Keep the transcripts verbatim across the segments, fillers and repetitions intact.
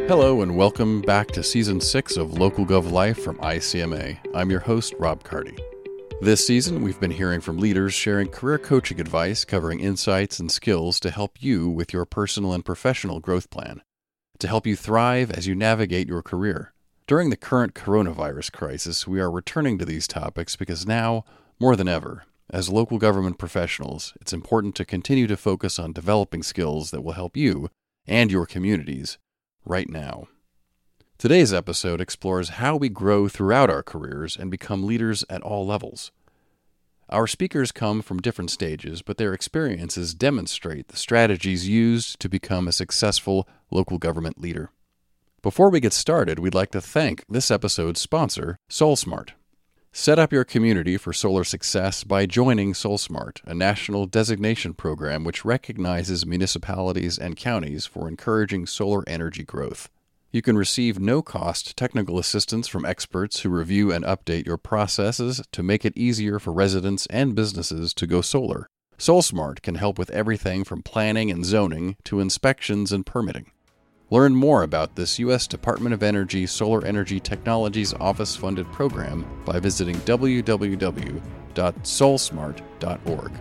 Hello and welcome back to Season six of Local Gov Life from I C M A. I'm your host, Rob Carty. This season, we've been hearing from leaders sharing career coaching advice covering insights and skills to help you with your personal and professional growth plan, to help you thrive as you navigate your career. During the current coronavirus crisis, we are returning to these topics because now, more than ever, as local government professionals, it's important to continue to focus on developing skills that will help you and your communities right now. Today's episode explores how we grow throughout our careers and become leaders at all levels. Our speakers come from different stages, but their experiences demonstrate the strategies used to become a successful local government leader. Before we get started, we'd like to thank this episode's sponsor, SolSmart. Set up your community for solar success by joining SolSmart, a national designation program which recognizes municipalities and counties for encouraging solar energy growth. You can receive no-cost technical assistance from experts who review and update your processes to make it easier for residents and businesses to go solar. SolSmart can help with everything from planning and zoning to inspections and permitting. Learn more about this U S Department of Energy Solar Energy Technologies Office-funded program by visiting w w w dot solsmart dot org.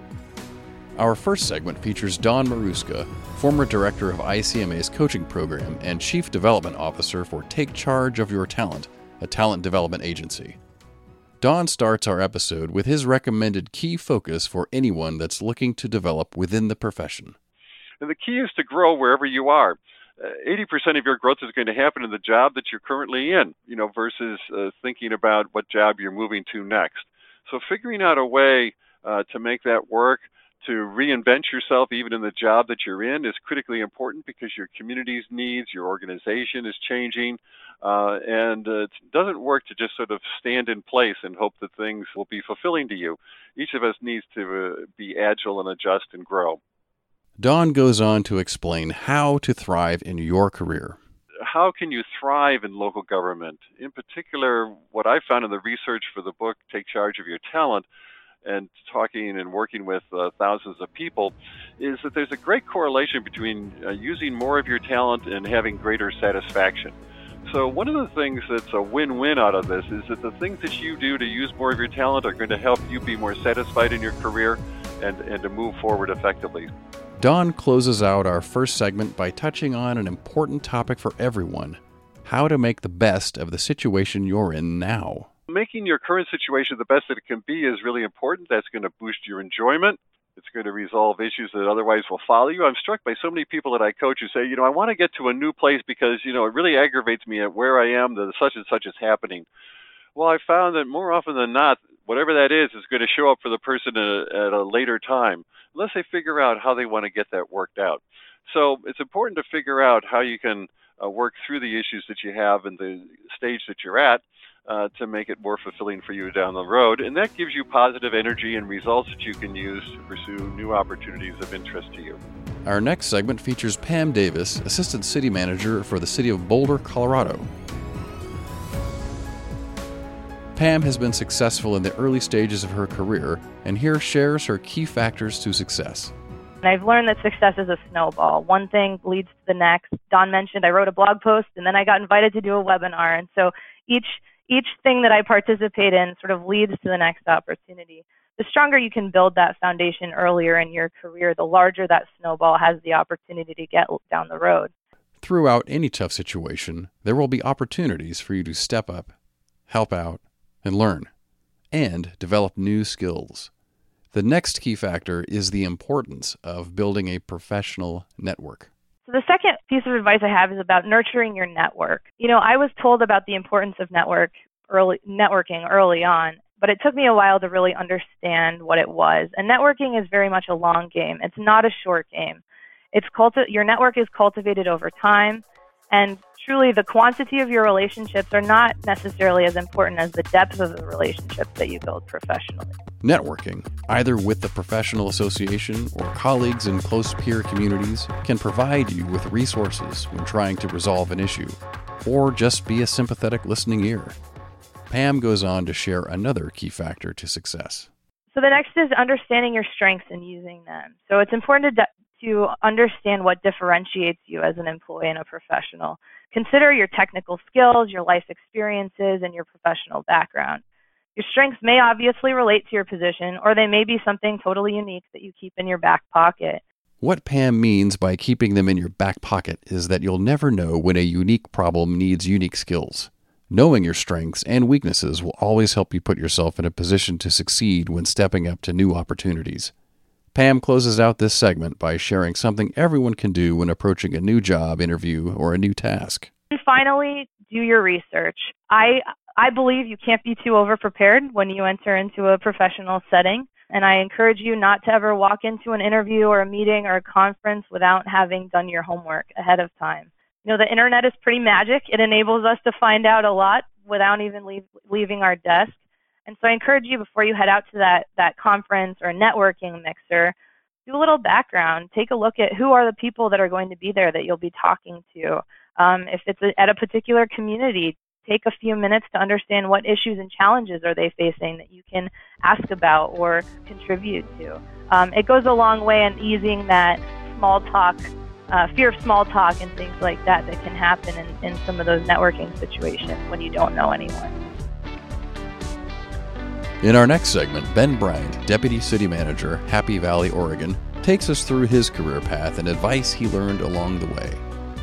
Our first segment features Dawn Maruska, former director of I C M A's coaching program and chief development officer for Take Charge of Your Talent, a talent development agency. Dawn starts our episode with his recommended key focus for anyone that's looking to develop within the profession. And the key is to grow wherever you are. Uh, eighty percent of your growth is going to happen in the job that you're currently in, you know, versus uh, thinking about what job you're moving to next. So figuring out a way uh, to make that work, to reinvent yourself even in the job that you're in is critically important because your community's needs, your organization is changing, uh, and uh, it doesn't work to just sort of stand in place and hope that things will be fulfilling to you. Each of us needs to uh, be agile and adjust and grow. Dawn goes on to explain how to thrive in your career. How can you thrive in local government? In particular, what I found in the research for the book, Take Charge of Your Talent, and talking and working with uh, thousands of people, is that there's a great correlation between uh, using more of your talent and having greater satisfaction. So one of the things that's a win-win out of this is that the things that you do to use more of your talent are going to help you be more satisfied in your career and, and to move forward effectively. Dawn closes out our first segment by touching on an important topic for everyone: how to make the best of the situation you're in now. Making your current situation the best that it can be is really important. That's going to boost your enjoyment. It's going to resolve issues that otherwise will follow you. I'm struck by so many people that I coach who say, you know, I want to get to a new place because, you know, it really aggravates me at where I am that such and such is happening. Well, I found that more often than not, whatever that is, is going to show up for the person at a, at a later time, unless they figure out how they want to get that worked out. So it's important to figure out how you can uh, work through the issues that you have in the stage that you're at uh, to make it more fulfilling for you down the road. And that gives you positive energy and results that you can use to pursue new opportunities of interest to you. Our next segment features Pam Davis, Assistant City Manager for the City of Boulder, Colorado. Pam has been successful in the early stages of her career, and here shares her key factors to success. And I've learned that success is a snowball. One thing leads to the next. Dawn mentioned I wrote a blog post, and then I got invited to do a webinar. And so each each thing that I participate in sort of leads to the next opportunity. The stronger you can build that foundation earlier in your career, the larger that snowball has the opportunity to get down the road. Throughout any tough situation, there will be opportunities for you to step up, help out, and learn, and develop new skills. The next key factor is the importance of building a professional network. So the second piece of advice I have is about nurturing your network. You know, I was told about the importance of network early, networking early on, but it took me a while to really understand what it was. And networking is very much a long game. It's not a short game. It's culti- your network is cultivated over time. And truly, the quantity of your relationships are not necessarily as important as the depth of the relationships that you build professionally. Networking, either with the professional association or colleagues in close peer communities, can provide you with resources when trying to resolve an issue, or just be a sympathetic listening ear. Pam goes on to share another key factor to success. So the next is understanding your strengths and using them. So it's important to, de- to understand what differentiates you as an employee and a professional. Consider your technical skills, your life experiences, and your professional background. Your strengths may obviously relate to your position, or they may be something totally unique that you keep in your back pocket. What Pam means by keeping them in your back pocket is that you'll never know when a unique problem needs unique skills. Knowing your strengths and weaknesses will always help you put yourself in a position to succeed when stepping up to new opportunities. Pam closes out this segment by sharing something everyone can do when approaching a new job interview or a new task. And finally, do your research. I I believe you can't be too overprepared when you enter into a professional setting, and I encourage you not to ever walk into an interview or a meeting or a conference without having done your homework ahead of time. You know, the internet is pretty magic. It enables us to find out a lot without even leave, leaving our desk. And so I encourage you, before you head out to that, that conference or networking mixer, do a little background. Take a look at who are the people that are going to be there that you'll be talking to. Um, if it's a, at a particular community, take a few minutes to understand what issues and challenges are they facing that you can ask about or contribute to. Um, it goes a long way in easing that small talk, uh, fear of small talk and things like that that can happen in, in some of those networking situations when you don't know anyone. In our next segment, Ben Bryant, Deputy City Manager, Happy Valley, Oregon, takes us through his career path and advice he learned along the way.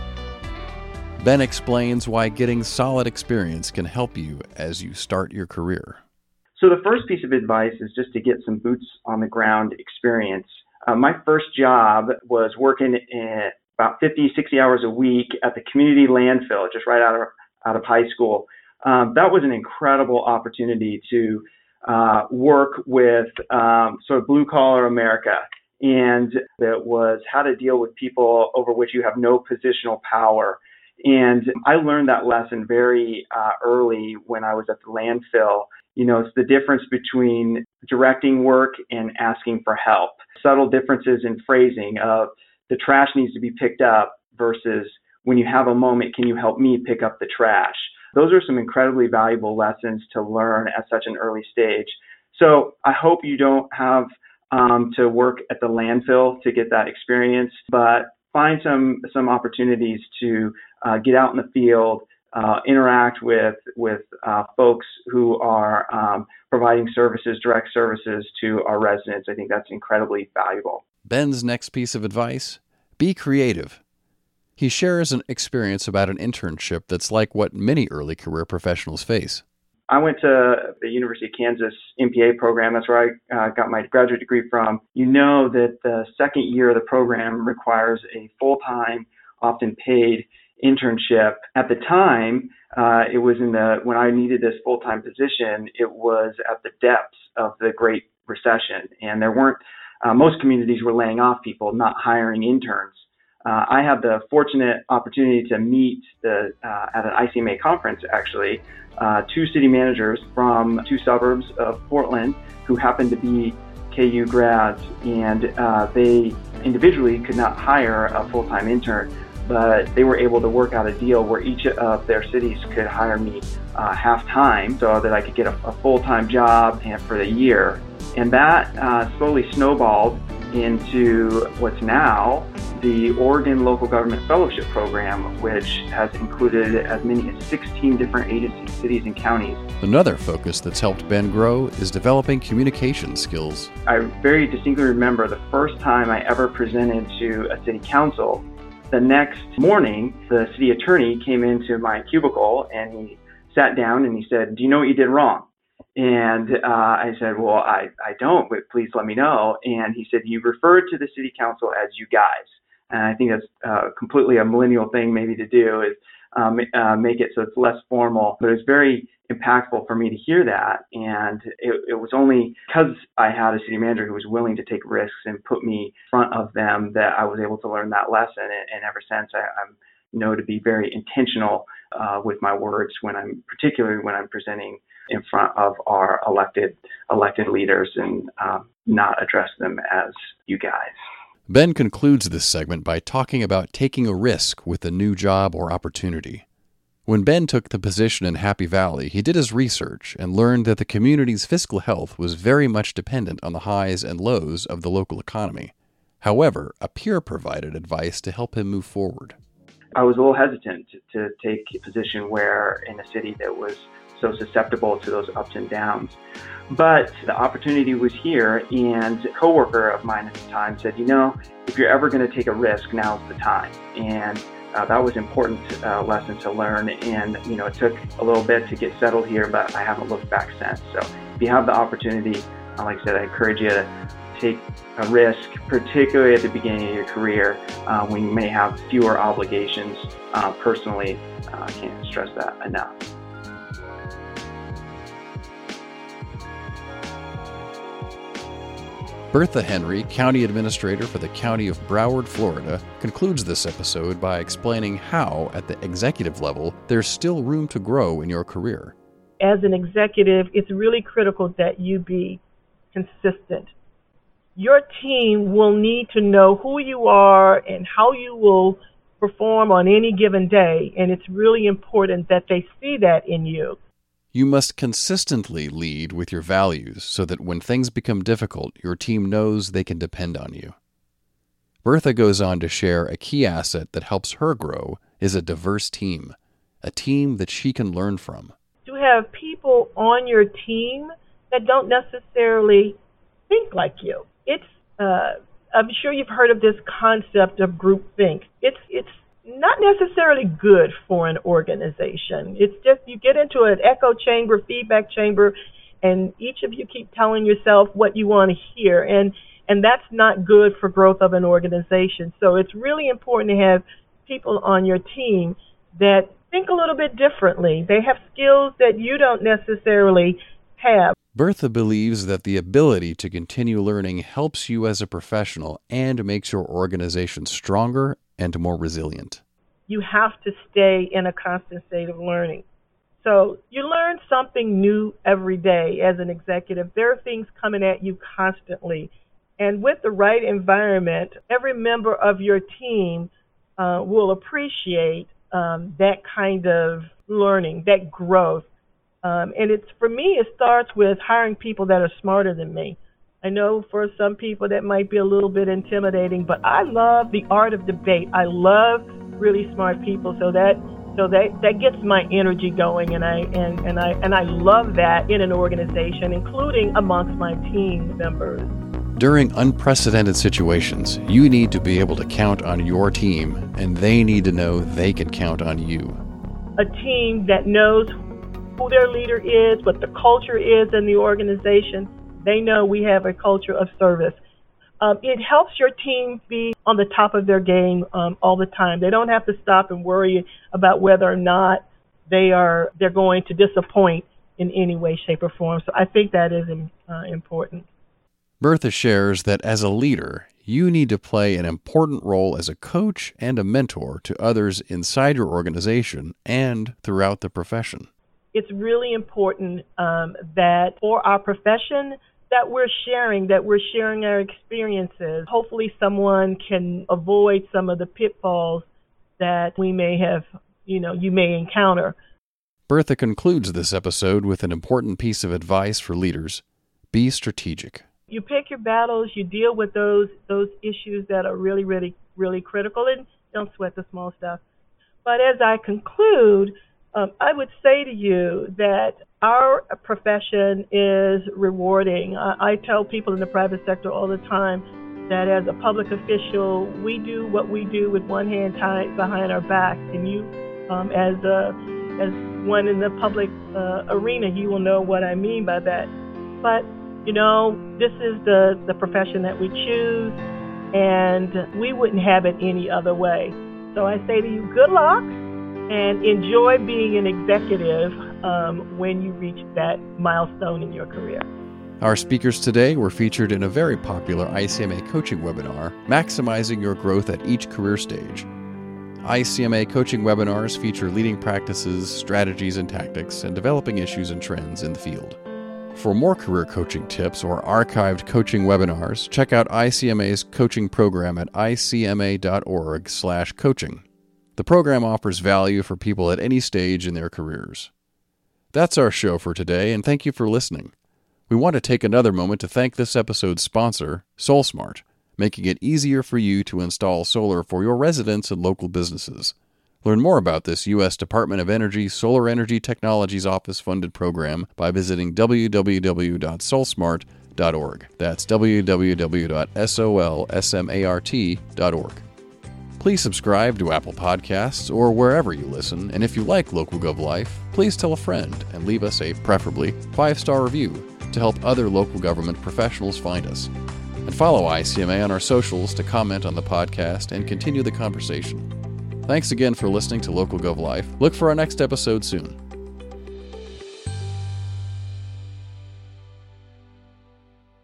Ben explains why getting solid experience can help you as you start your career. So the first piece of advice is just to get some boots on the ground experience. Uh, my first job was working in about fifty, sixty hours a week at the community landfill, just right out of, out of high school. Um, that was an incredible opportunity to uh, work with um, sort of blue collar America. And it was how to deal with people over which you have no positional power. And I learned that lesson very uh, early when I was at the landfill. You know, it's the difference between directing work and asking for help. Subtle differences in phrasing of the trash needs to be picked up versus when you have a moment, can you help me pick up the trash? Those are some incredibly valuable lessons to learn at such an early stage. So I hope you don't have um, to work at the landfill to get that experience, but find some some opportunities to uh, get out in the field, uh, interact with with uh, folks who are um, providing services, direct services to our residents. I think that's incredibly valuable. Ben's next piece of advice: be creative. He shares an experience about an internship that's like what many early career professionals face. I went to the University of Kansas M P A program. That's where I uh, got my graduate degree from. You know that the second year of the program requires a full-time, often paid internship. At the time, uh, it was in the, when I needed this full-time position, it was at the depths of the Great Recession. And there weren't, uh, most communities were laying off people, not hiring interns. Uh, I had the fortunate opportunity to meet the, uh, at an I C M A conference, actually, uh, two city managers from two suburbs of Portland who happened to be K U grads, and uh, they individually could not hire a full-time intern, but they were able to work out a deal where each of their cities could hire me uh, half-time so that I could get a, a full-time job and for the year. And that uh, slowly snowballed into what's now the Oregon Local Government Fellowship Program, which has included as many as sixteen different agencies, cities, and counties. Another focus that's helped Ben grow is developing communication skills. I very distinctly remember the first time I ever presented to a city council. The next morning, the city attorney came into my cubicle and he sat down and he said, "Do you know what you did wrong?" And uh, I said, "Well, I, I don't, but please let me know." And he said, "You referred to the city council as you guys." And I think that's uh, completely a millennial thing maybe to do, is um, uh, make it so it's less formal. But it's very impactful for me to hear that. And it, it was only because I had a city manager who was willing to take risks and put me in front of them that I was able to learn that lesson. And, and ever since, I, I know to be very intentional uh, with my words when I'm, particularly when I'm presenting in front of our elected elected leaders, and um, not address them as you guys. Ben concludes this segment by talking about taking a risk with a new job or opportunity. When Ben took the position in Happy Valley, he did his research and learned that the community's fiscal health was very much dependent on the highs and lows of the local economy. However, a peer provided advice to help him move forward. I was a little hesitant to take a position where in a city that was so susceptible to those ups and downs. But the opportunity was here, and a coworker of mine at the time said, you know, if you're ever going to take a risk, now's the time. And uh, that was an important uh, lesson to learn. And, you know, it took a little bit to get settled here, but I haven't looked back since. So if you have the opportunity, uh, like I said, I encourage you to take a risk, particularly at the beginning of your career, uh, when you may have fewer obligations. Uh, personally, uh, I can't stress that enough. Bertha Henry, County Administrator for the County of Broward, Florida, concludes this episode by explaining how, at the executive level, there's still room to grow in your career. As an executive, it's really critical that you be consistent. Your team will need to know who you are and how you will perform on any given day, and it's really important that they see that in you. You must consistently lead with your values so that when things become difficult, your team knows they can depend on you. Bertha goes on to share a key asset that helps her grow is a diverse team, a team that she can learn from. You have people on your team that don't necessarily think like you. It's, uh, I'm sure you've heard of this concept of groupthink. It's, it's not necessarily good for an organization. It's just you get into an echo chamber, feedback chamber, and each of you keep telling yourself what you want to hear, and and that's not good for growth of an organization. So it's really important to have people on your team that think a little bit differently. They have skills that you don't necessarily have. Bertha believes that the ability to continue learning helps you as a professional and makes your organization stronger and more resilient. You have to stay in a constant state of learning. So you learn something new every day as an executive. There are things coming at you constantly. And with the right environment, every member of your team uh, will appreciate um, that kind of learning, that growth. Um, and it's for me, it starts with hiring people that are smarter than me. I know for some people that might be a little bit intimidating, but I love the art of debate. I love really smart people, so that so that, that gets my energy going, and I and, and I and I love that in an organization, including amongst my team members. During unprecedented situations, you need to be able to count on your team, and they need to know they can count on you. A team that knows who their leader is, what the culture is in the organization. They know we have a culture of service. Um, it helps your team be on the top of their game um, all the time. They don't have to stop and worry about whether or not they are they're going to disappoint in any way, shape, or form. So I think that is uh, important. Bertha shares that as a leader, you need to play an important role as a coach and a mentor to others inside your organization and throughout the profession. It's really important um, that for our profession, that we're sharing, that we're sharing our experiences. Hopefully someone can avoid some of the pitfalls that we may have, you know, you may encounter. Bertha concludes this episode with an important piece of advice for leaders. Be strategic. You pick your battles, you deal with those those issues that are really, really, really critical, and don't sweat the small stuff. But as I conclude, Um, I would say to you that our profession is rewarding. I, I tell people in the private sector all the time that as a public official, we do what we do with one hand tied behind our back. And you, um, as a, as one in the public uh, arena, you will know what I mean by that. But, you know, this is the, the profession that we choose, and we wouldn't have it any other way. So I say to you, good luck. And enjoy being an executive um, when you reach that milestone in your career. Our speakers today were featured in a very popular I C M A coaching webinar, Maximizing Your Growth at Each Career Stage. I C M A coaching webinars feature leading practices, strategies, and tactics, and developing issues and trends in the field. For more career coaching tips or archived coaching webinars, check out I C M A's coaching program at I C M A dot org slash coaching. The program offers value for people at any stage in their careers. That's our show for today, and thank you for listening. We want to take another moment to thank this episode's sponsor, SoulSmart, making it easier for you to install solar for your residents and local businesses. Learn more about this U S Department of Energy Solar Energy Technologies Office-funded program by visiting w w w dot solsmart dot org. That's w w w dot solsmart dot org. Please subscribe to Apple Podcasts or wherever you listen, and if you like LocalGov Life, please tell a friend and leave us a, preferably, five-star review to help other local government professionals find us. And follow I C M A on our socials to comment on the podcast and continue the conversation. Thanks again for listening to LocalGov Life. Look for our next episode soon.